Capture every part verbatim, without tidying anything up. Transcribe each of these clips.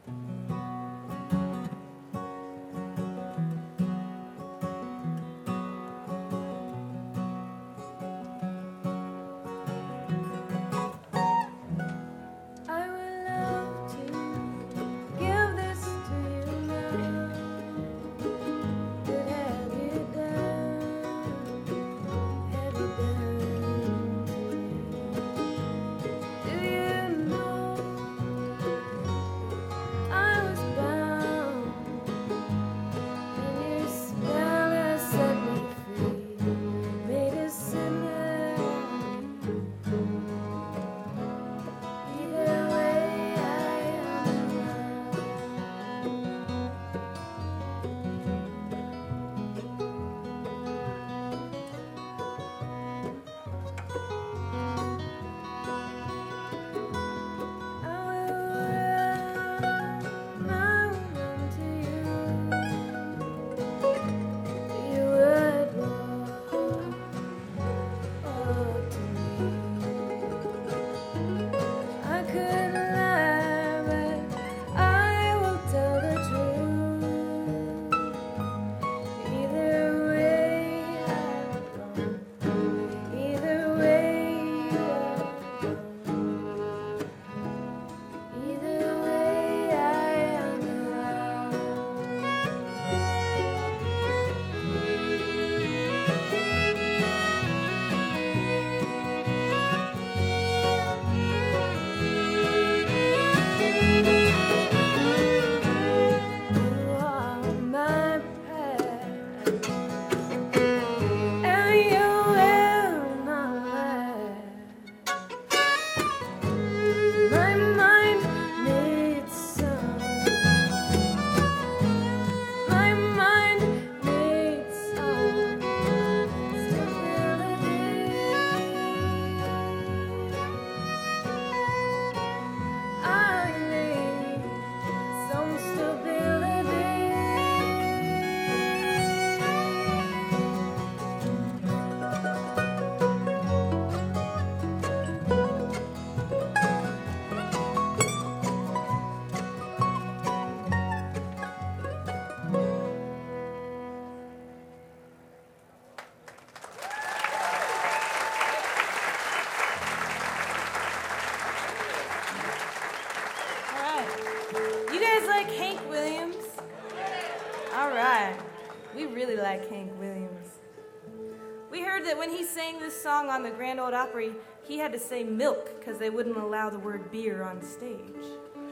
Song on the Grand Ole Opry, he had to say milk because they wouldn't allow the word beer on stage.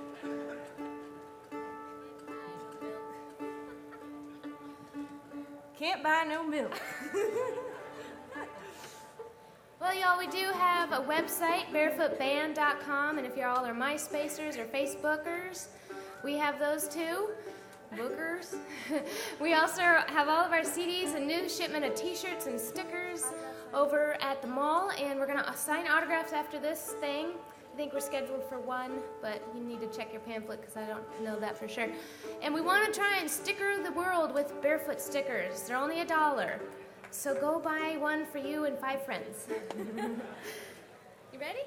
Can't buy no milk. Well, y'all, we do have a website, barefoot band dot com, and if y'all are MySpacers or Facebookers, we have those too. Bookers. We also have all of our C Ds and new shipment of t-shirts and stickers over at the mall, and we're going to sign autographs after this thing. I think we're scheduled for one, but you need to check your pamphlet because I don't know that for sure. And we want to try and sticker the world with Barefoot stickers. They're only a dollar. So go buy one for you and five friends. You ready?